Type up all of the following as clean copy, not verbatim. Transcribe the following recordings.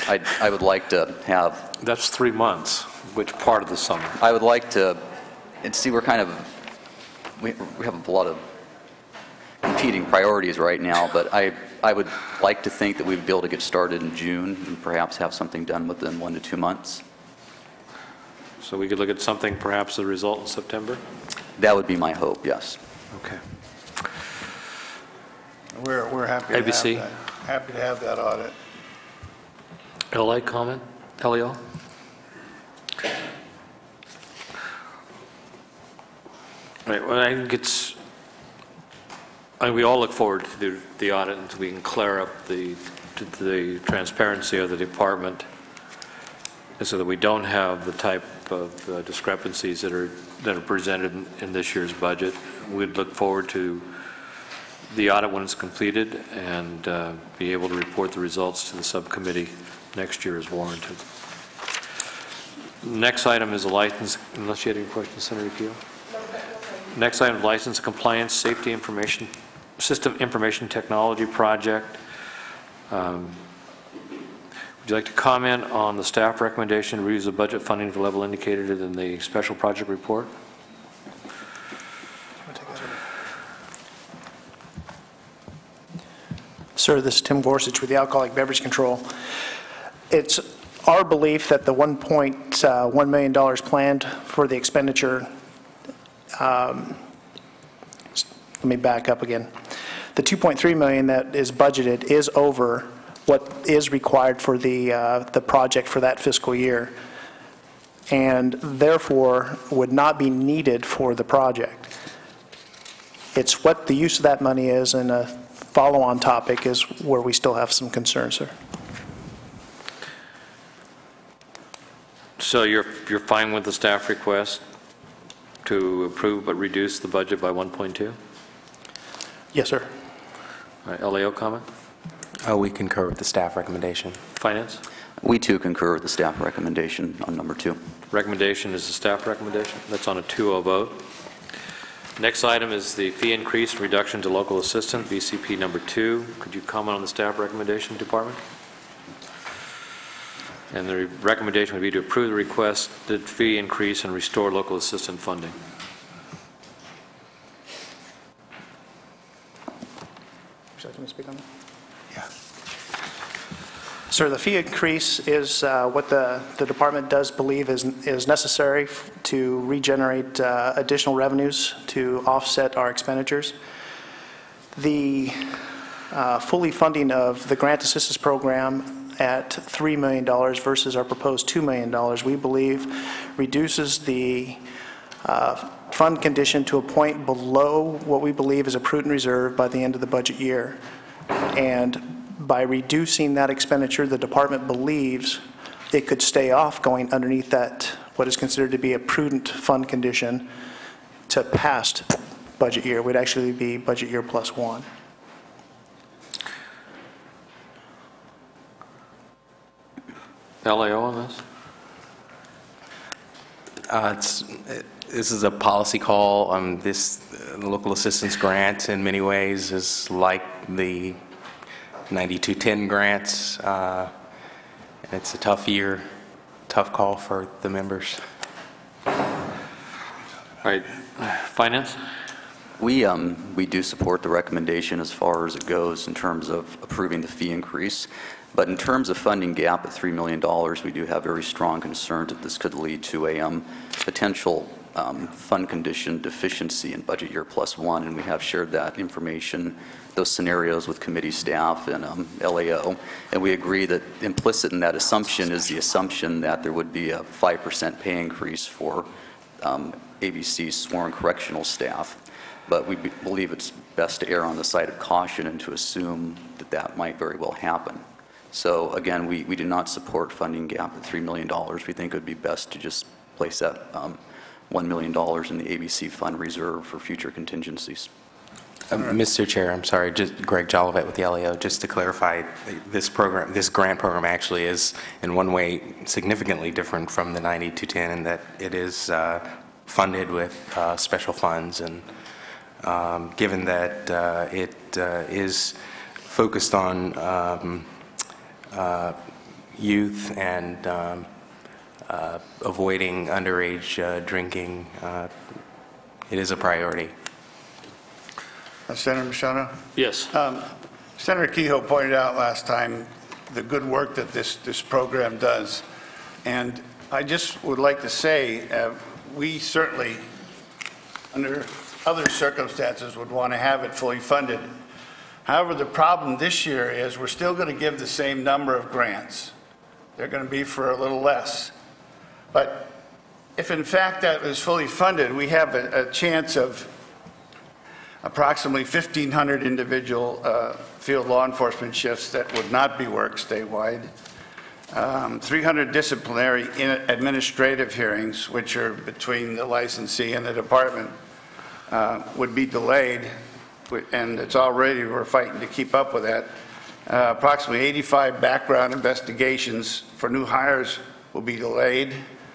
I would like to have, That's 3 months. Which part of the summer? I would like to, and see, we have a lot of competing priorities right now, but I would like to think that we'd be able to get started in June and perhaps have something done within 1 to 2 months. So we could look at something perhaps as a result in September? That would be my hope, yes. Okay. We're happy to ABC? have that. Happy to have that audit. LA comment? Elio? Right, well, I think we all look forward to the audit until we can clear up the transparency of the department so that we don't have the type of discrepancies that are presented in this year's budget. We'd look forward to the audit when it's completed and be able to report the results to the subcommittee next year as warranted. Next item is a license, unless you had any questions, Senator Keel. Next item, license compliance, safety information, system information technology project. Would you like to comment on the staff recommendation to reuse the budget funding for level indicated in the special project report? Sir, this is Tim Gorsuch with the Alcoholic Beverage Control. It's our belief that the $1.1 million planned for the expenditure, let me back up again. The $2.3 million that is budgeted is over what is required for the project for that fiscal year, and therefore would not be needed for the project. It's what the use of that money is, and a follow-on topic is where we still have some concerns, sir. So you're fine with the staff request to approve but reduce the budget by 1.2? Yes, sir. All right, LAO comment? We concur with the staff recommendation. Finance? We too concur with the staff recommendation on number 2. Recommendation is the staff recommendation. That's on a 2-0 vote. Next item is the fee increase and reduction to local assistant, VCP number 2. Could you comment on the staff recommendation, Department? And the recommendation would be to approve the requested fee increase and restore local assistant funding. Would you like me to speak on that? Yeah. Sir, the fee increase is what the department does believe is necessary to regenerate additional revenues to offset our expenditures. The fully funding of the grant assistance program at $3 million versus our proposed $2 million, we believe reduces the fund condition to a point below what we believe is a prudent reserve by the end of the budget year. And by reducing that expenditure, the department believes it could stay off going underneath that, what is considered to be a prudent fund condition to past budget year. It would actually be budget year +1. LAO on this? This is a policy call. This local assistance grant in many ways is like the 9210 grants. It's a tough year, tough call for the members. All right, Finance? We do support the recommendation as far as it goes in terms of approving the fee increase. But in terms of funding gap at $3 million, we do have very strong concerns that this could lead to a potential fund condition deficiency in budget year +1, and we have shared that information, those scenarios with committee staff and LAO, and we agree that implicit in that assumption is the assumption that there would be a 5% pay increase for ABC's sworn correctional staff. But we believe it's best to err on the side of caution and to assume that that might very well happen. So again, we do not support funding gap at $3 million. We think it would be best to just place that $1 million in the ABC fund reserve for future contingencies. Mr. Chair, I'm sorry, just Greg Jolivet with the LAO. Just to clarify, this grant program actually is in one way significantly different from the 9210 in that it is funded with special funds, and given that it is focused on youth and avoiding underage drinking, it is a priority. Senator Machado? Yes. Senator Kehoe pointed out last time the good work that this program does. And I just would like to say, we certainly, under other circumstances, would want to have it fully funded. However, the problem this year is we're still going to give the same number of grants. They're going to be for a little less. But if in fact that is fully funded, we have a chance of approximately 1,500 individual field law enforcement shifts that would not be worked statewide, 300 disciplinary administrative hearings, which are between the licensee and the department, would be delayed, and it's already, we're fighting to keep up with that. Approximately 85 background investigations for new hires will be delayed.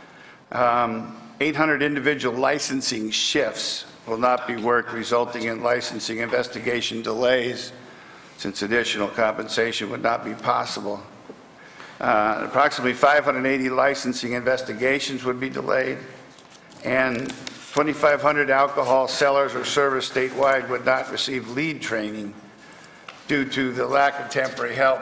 800 individual licensing shifts will not be worked, resulting in licensing investigation delays, since additional compensation would not be possible. Approximately 580 licensing investigations would be delayed, and 2,500 alcohol sellers or servers statewide would not receive lead training due to the lack of temporary help.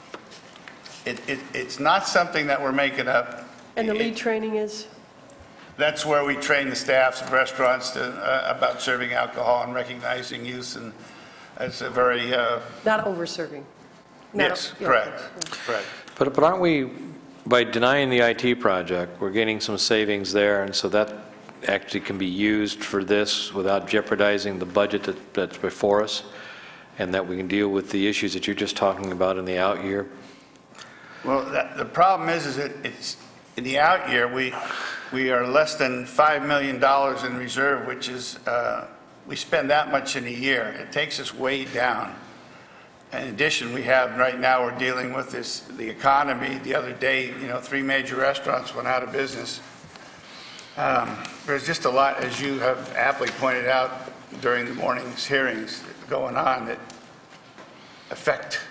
It's not something that we're making up. And the lead training is? That's where we train the staffs of restaurants about serving alcohol and recognizing youth, and it's a very... Not over-serving? Yes, correct, correct. But aren't we, by denying the IT project, we're getting some savings there, and so that actually can be used for this without jeopardizing the budget that's before us, and that we can deal with the issues that you're just talking about in the out year? Well, the problem is that it's, in the out year, we are less than $5 million in reserve, which is, we spend that much in a year. It takes us way down. In addition, we have, right now, we're dealing with the economy. The other day, 3 major restaurants went out of business. There's just a lot, as you have aptly pointed out during the morning's hearings, going on that affect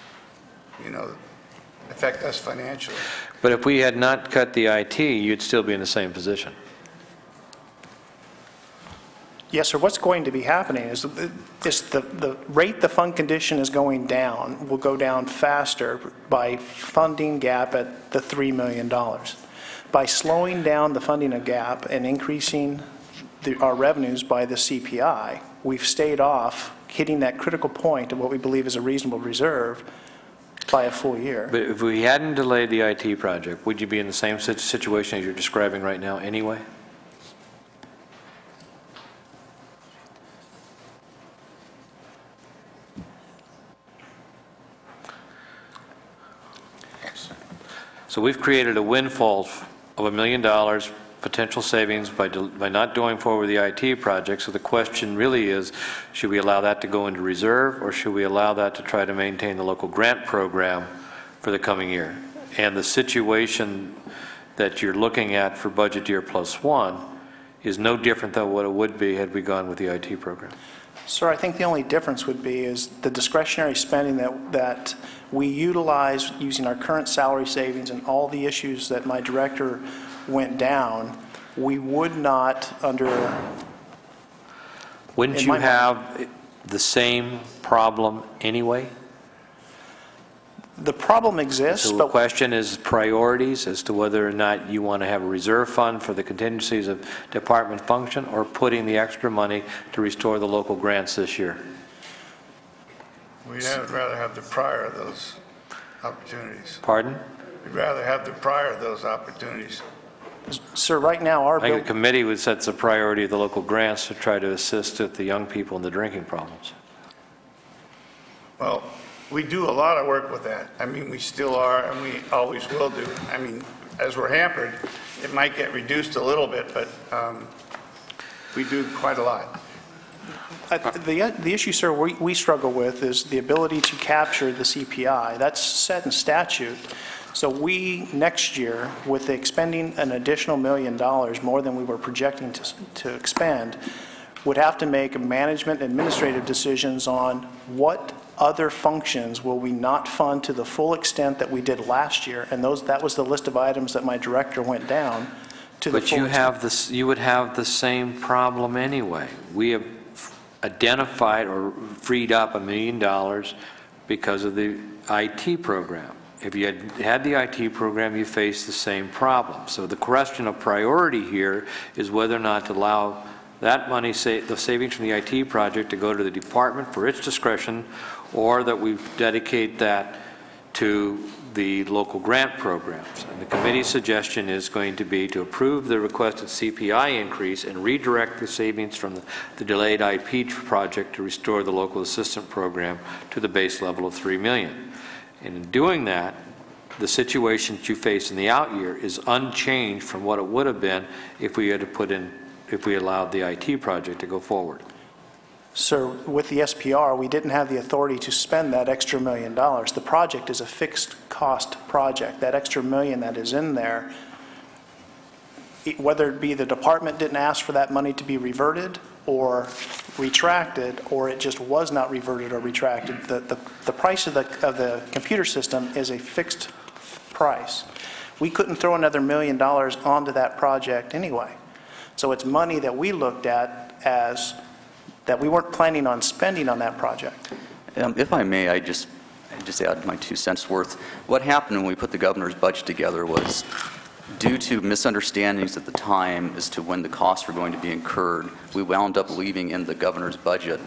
us financially. But if we had not cut the IT, you'd still be in the same position. Yes, sir. What's going to be happening is the rate the fund condition is going down will go down faster by funding gap at the $3 million. By slowing down the funding of gap and increasing our revenues by the CPI, we've stayed off hitting that critical point of what we believe is a reasonable reserve by a full year. But if we hadn't delayed the IT project, would you be in the same situation as you're describing right now anyway? So we've created a windfall of $1 million potential savings by not going forward with the IT project. So the question really is, should we allow that to go into reserve, or should we allow that to try to maintain the local grant program for the coming year? And the situation that you're looking at for budget year +1 is no different than what it would be had we gone with the IT program. Sir, I think the only difference would be is the discretionary spending that we utilize using our current salary savings and all the issues that my director went down, we would not under... Wouldn't you have the same problem anyway? The problem exists, So the but question is priorities as to whether or not you want to have a reserve fund for the contingencies of department function, or putting the extra money to restore the local grants this year. We'd rather have the prior of those opportunities. Pardon? We'd rather have the prior of those opportunities. sir, right now our I think bill... the committee would set the priority of the local grants to try to assist with the young people in the drinking problems. Well, we do a lot of work with that. I mean, we still are, and we always will do. I mean, as we're hampered, it might get reduced a little bit, but we do quite a lot. The issue, sir, we struggle with is the ability to capture the CPI. That's set in statute. So we, next year, with expending an additional $1 million more than we were projecting to expend, would have to make management administrative decisions on what other functions will we not fund to the full extent that we did last year? And that was the list of items that my director went down to the But full you extent. have this, you would have the same problem anyway. We have identified or freed up $1 million because of the IT program. If you had had the IT program, you face the same problem. So the question of priority here is whether or not to allow that money, the savings from the IT project, to go to the department for its discretion, or that we dedicate that to the local grant programs. And the committee's suggestion is going to be to approve the requested CPI increase and redirect the savings from the delayed IP project to restore the local assistant program to the base level of $3 million. And in doing that, the situation that you face in the out year is unchanged from what it would have been if we had to put in, if we allowed the IT project to go forward. Sir, with the SPR, we didn't have the authority to spend that extra $1 million. The project is a fixed cost project. That extra $1 million that is in there, whether it be the department didn't ask for that money to be reverted or retracted, or it just was not reverted or retracted, the price of the computer system is a fixed price. We couldn't throw another $1 million onto that project anyway. So it's money that we looked at as that we weren't planning on spending on that project. If I may, I just add my 2 cents worth. What happened when we put the governor's budget together was, due to misunderstandings at the time as to when the costs were going to be incurred, we wound up leaving in the governor's budget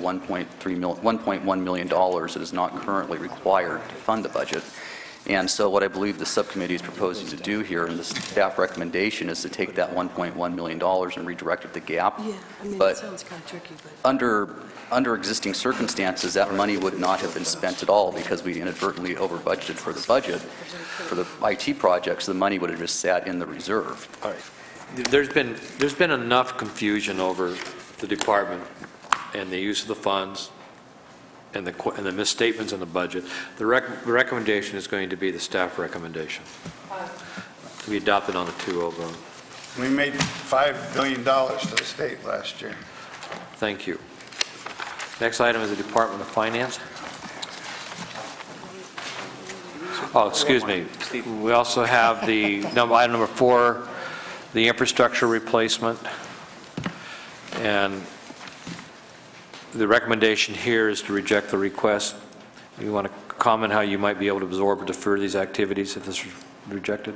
$1.1 million that is not currently required to fund the budget. And so what I believe the subcommittee is proposing to do here, and the staff recommendation, is to take that $1.1 million and redirect it to GAP. Yeah, I mean, But it sounds kind of tricky, but. under existing circumstances, that money would not have been spent at all because we inadvertently over-budgeted for the budget. For the IT projects, the money would have just sat in the reserve. All right. There's been enough confusion over the department and the use of the funds and the misstatements in the budget. The recommendation is going to be the staff recommendation. To be adopted on a 2-0 vote. We made $5 billion to the state last year. Thank you. Next item is the Department of Finance. Oh, excuse me. We also have the item number 4, the infrastructure replacement. And the recommendation here is to reject the request. You want to comment how you might be able to absorb or defer these activities if this is rejected?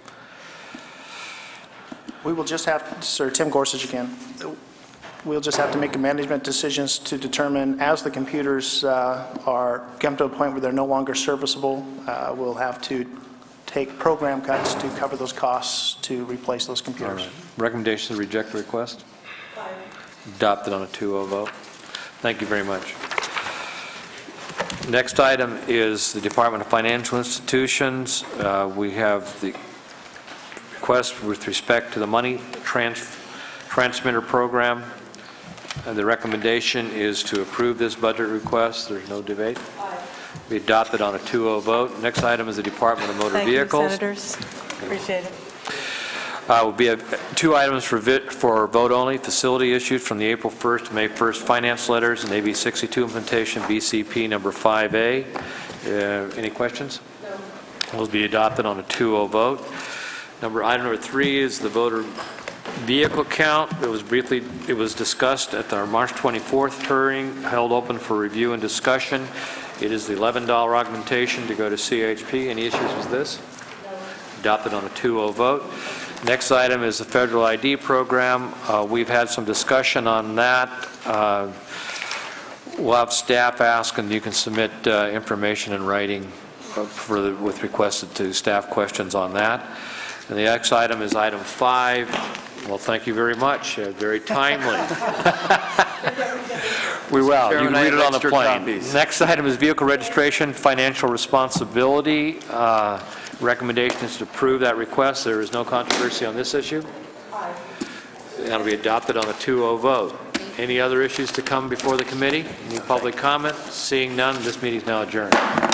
We will just have, Sir, Tim Gorsuch again. We'll just have to make management decisions to determine, as the computers come to a point where they're no longer serviceable, we'll have to take program cuts to cover those costs to replace those All computers. right. Recommendation to reject the request? Adopted on a 2-0 vote. Thank you very much. Next item is the Department of Financial Institutions. We have the request with respect to the money transmitter program. The recommendation is to approve this budget request. There's no debate. Be adopted on a 2-0 vote. Next item is the Department of Motor Vehicles. Thank you, Senators. Appreciate it. Will be 2 items for vote only. Facility issued from the April 1st to May 1st finance letters and AB 62 implementation, BCP number 5A. Any questions? No. Will be adopted on a 2-0 vote. Item number 3 is the voter vehicle count. It was discussed at our March 24th hearing, held open for review and discussion. It is the $11 augmentation to go to CHP. Any issues with this? No. Adopted on a 2-0 vote. Next item is the federal ID program. We've had some discussion on that. We'll have staff ask, and you can submit information in writing with requested to staff questions on that. And the next item is item 5. Well, thank you very much. Very timely. We will. You can read it on the plane. Next item is vehicle registration, financial responsibility. Recommendation is to approve that request. There is no controversy on this issue. That'll be adopted on a 2-0 vote. Any other issues to come before the committee? Any public comment? Seeing none, this meeting is now adjourned.